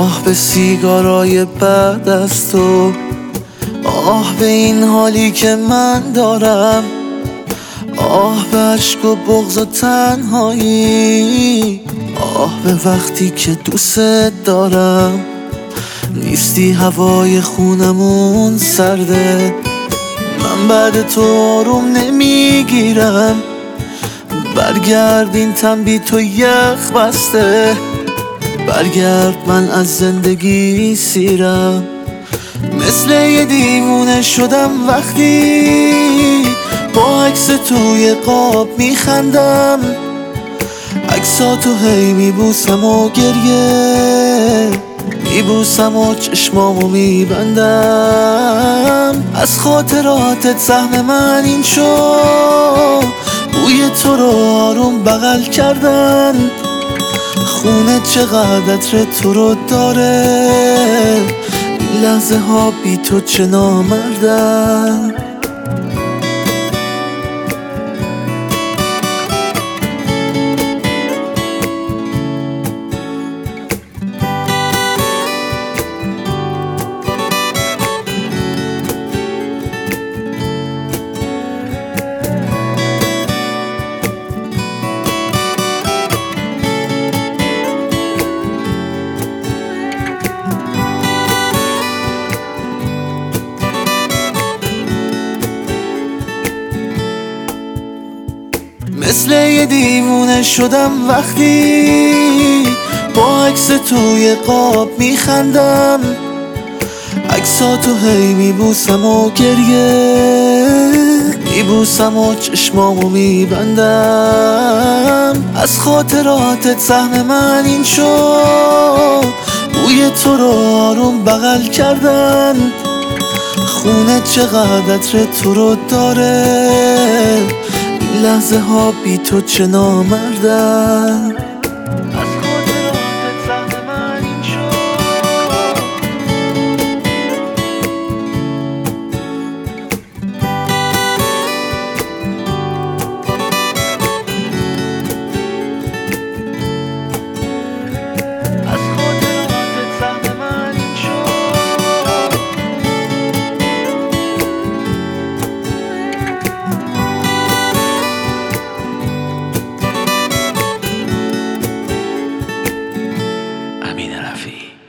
آه به سیگارای بعد از تو، آه به این حالی که من دارم، آه به عشق و بغض و تنهایی، آه به وقتی که دوست دارم. نیستی هوای خونمون سرده، من بعد تو آروم نمیگیرم. برگرد این تن بی تو یخ بسته، برگرد من از زندگی سیرم. مثل یه دیوونه شدم وقتی با عکس توی قاب میخندم، عکساتو هی میبوسم و گریه میبوسم و چشمامو میبندم. از خاطراتت سهم من این شد، بوی تو رو آروم بغل کردن، خونه چقدر عطر تو رو داره، این لحظه ها بی تو چه نامردن. مثل یه دیوونه شدم وقتی با عکس توی قاب میخندم، عکساتو هی میبوسم و گریه میبوسم و چشمامو میبندم. از خاطراتت سهم من این شد، بوی تو رو آروم بغل کردن، خونه چقدر عطر تو رو داره، لحظه ها بی تو چه نامردن. از خاطراتت سهم من این شد. از خاطراتت سهم من این شد. امین رفیعی.